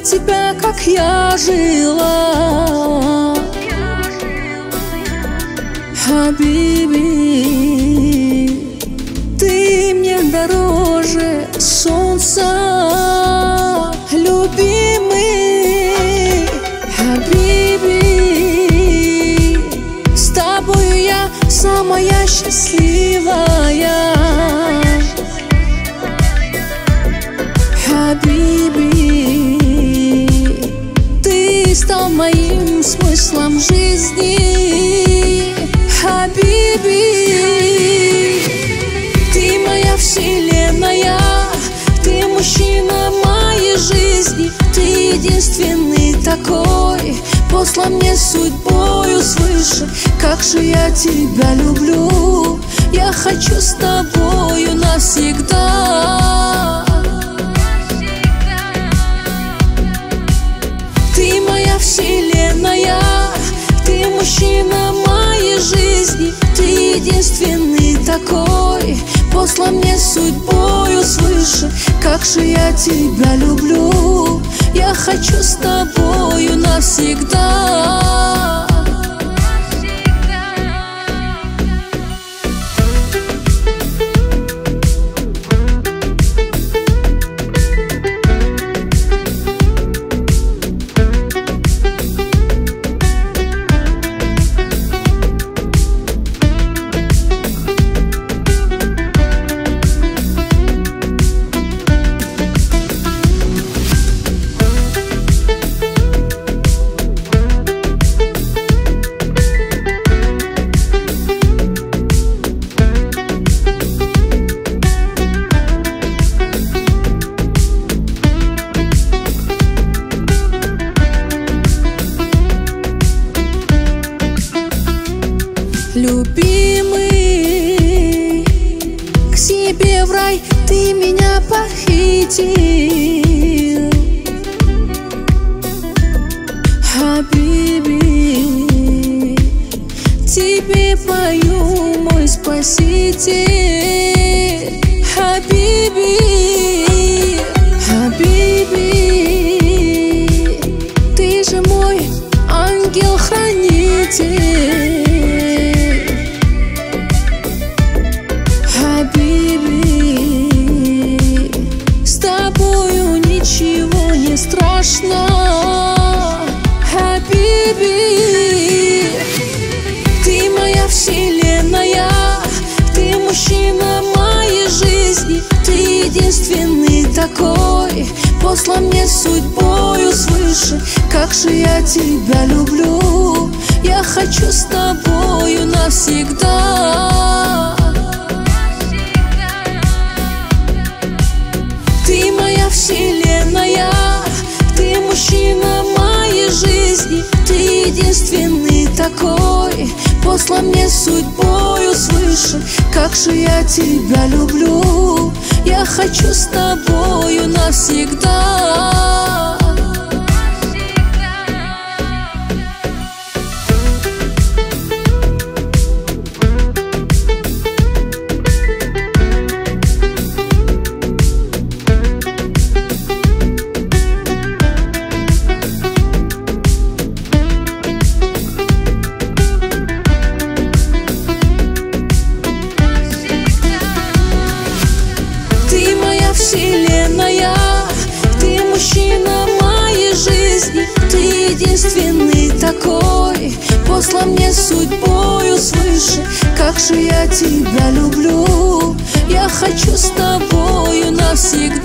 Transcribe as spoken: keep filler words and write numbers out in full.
тебя, как я жила. Хабиби, ты мне дороже солнца, любимый. Хабиби, с тобой я самая счастливая. Хабиби, ты стал моим смыслом жизни. Хабиби, ты моя вселенная, ты мужчина моей жизни, ты единственный такой, послан мне судьбою свыше. Как же я тебя люблю, я хочу с тобою навсегда. Ты моя вселенная, ты мужчина моей жизни, ты единственный такой, послан мне судьбою свыше. Как же я тебя люблю, я хочу с тобою навсегда. Любимый, к себе в рай ты меня похитил. Хабиби, тебе пою, мой спаситель. Хабиби, Хабиби, ты же мой ангел-хранитель. Хабиби, с тобою ничего не страшно. Хабиби, ты моя вселенная, ты мужчина моей жизни, ты единственный такой, послан мне судьбою свыше. Как же я тебя люблю, я хочу с тобою навсегда. Ты моя вселенная, ты мужчина моей жизни, ты единственный такой, послан мне судьбою свыше. Как же я тебя люблю, я хочу с тобою навсегда. Вселенная, ты мужчина моей жизни, ты единственный такой, послан мне судьбою свыше. Как же я тебя люблю, я хочу с тобою навсегда.